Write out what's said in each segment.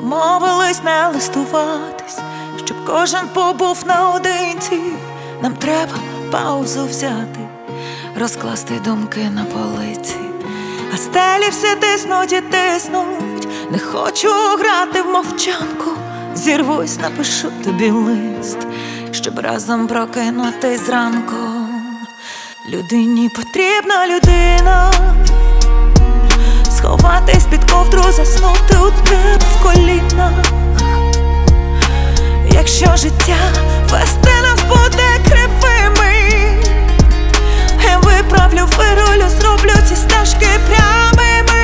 домовились не листуватись, щоб кожен побув наодинці. Нам треба паузу взяти, розкласти думки на полиці. А стелі всі тиснуть і тиснуть. Не хочу грати в мовчанку. Зірвусь, напишу тобі лист, щоб разом прокинутись зранку. Людині потрібна людина, сховатись під ковдру, заснути у тебе в колінах. Якщо життя вести нас буде кривими, я виправлю, вирулю, зроблю ці стежки прямими.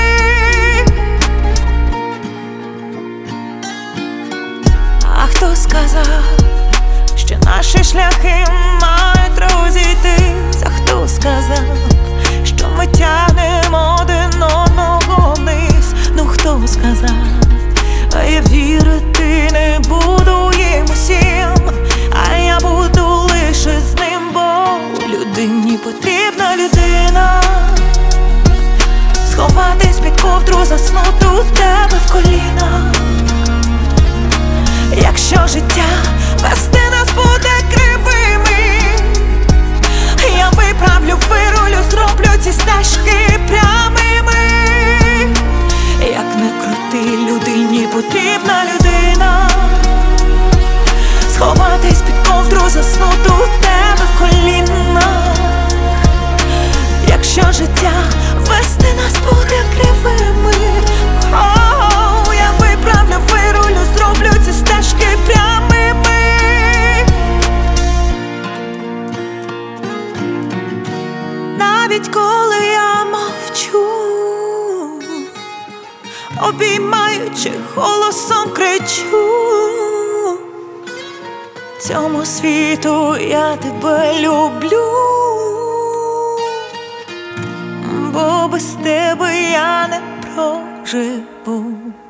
А хто сказав, що наші шляхи мають розійтись? А хто сказав, що ми тягнемо один одного вниз? Ну хто сказав? А я вірити не буду їм усім, а я буду лише з ним, бо людині потрібна людина, сховатись під ковдру, заснути у тебе в колінах. Якщо життя вести нас буде кривими, я виправлю, вирулю, зроблю ці стежки прямими. Як не крути, людині потрібна людина, сховатись під ковдру, заснути у тебе в колінах. Якщо життя вести нас буде кривими, я виправлю, вирулю, зроблю ці стежки прямими. Навіть коли я мовчу, обіймаючи, голосом кричу: цьому світу я тебе люблю, бо без тебе я не проживу.